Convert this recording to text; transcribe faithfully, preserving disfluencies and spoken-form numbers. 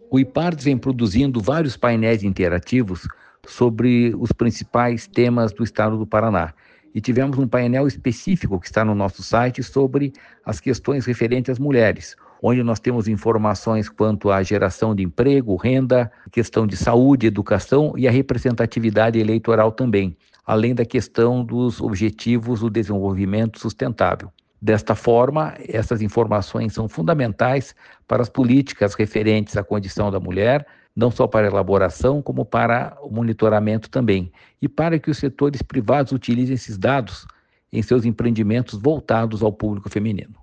O IPARDS vem produzindo vários painéis interativos sobre os principais temas do estado do Paraná. E tivemos um painel específico que está no nosso site sobre as questões referentes às mulheres, onde nós temos informações quanto à geração de emprego, renda, questão de saúde, educação e a representatividade eleitoral também, além da questão dos objetivos do desenvolvimento sustentável. Desta forma, essas informações são fundamentais para as políticas referentes à condição da mulher, não só para a elaboração, como para o monitoramento também, e para que os setores privados utilizem esses dados em seus empreendimentos voltados ao público feminino.